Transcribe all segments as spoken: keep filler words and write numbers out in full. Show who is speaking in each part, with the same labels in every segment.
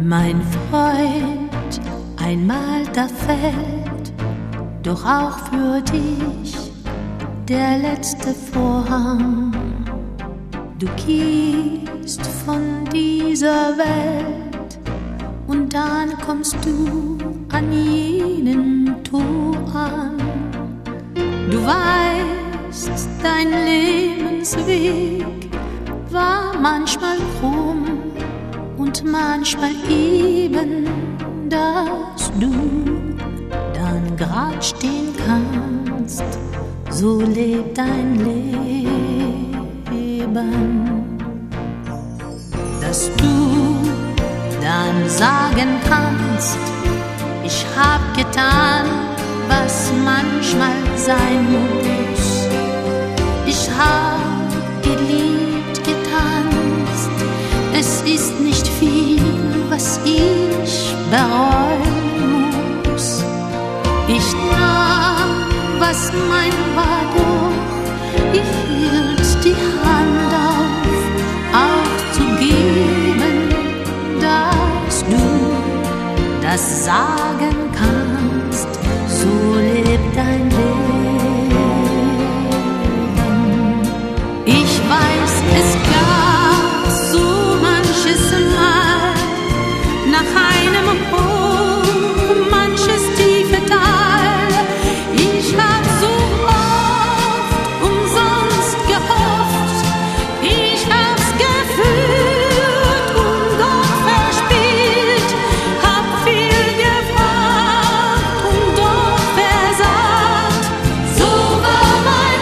Speaker 1: Mein Freund, einmal da fällt doch auch für dich der letzte Vorhang. Du gehst von dieser Welt und dann kommst du an jenen Tor an. Du weißt, dein Lebensweg war manchmal krumm und manchmal eben, dass du dann grad stehen kannst. So lebt dein Leben, dass du dann sagen kannst: Ich hab getan, was manchmal sein muss. Ich hab geliebt, getanzt. Es ist nicht viel, was ich bereuen muss. Ich nahm, was mein war, doch ich hielt die Hand auf, auch zu geben, dass du das sagen kannst. So lebt dein Leben. Ich weiß, es gab so manches Mal nach einem Hoch, manches tiefe Tal. Ich hab so oft umsonst gehofft, ich hab's gefühlt und doch verspielt, hab viel gefragt und doch versagt. So war mein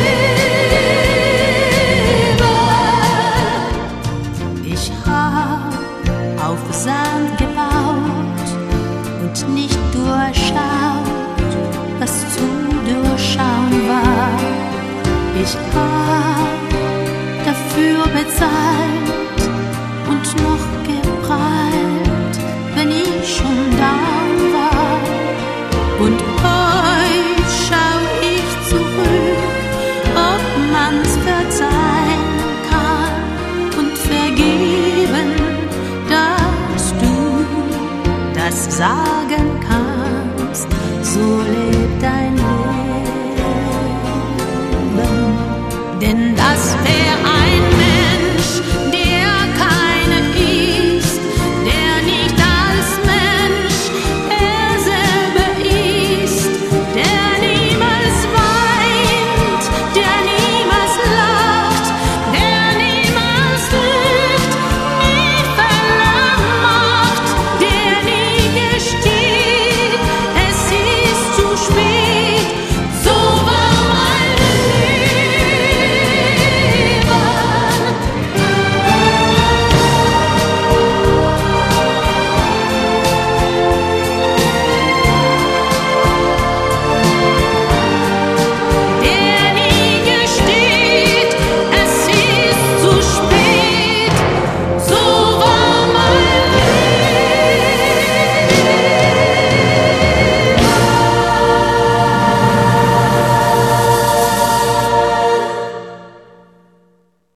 Speaker 1: Leben. Ich hab auf Sand gebaut und nicht durchschaut, was zu durchschauen war. Ich hab dafür bezahlt und noch geprahlt, wenn ich schon down war. Und heute schau ich zurück, ob man's verzeihen kann und vergeben, dass du das sagen kannst. So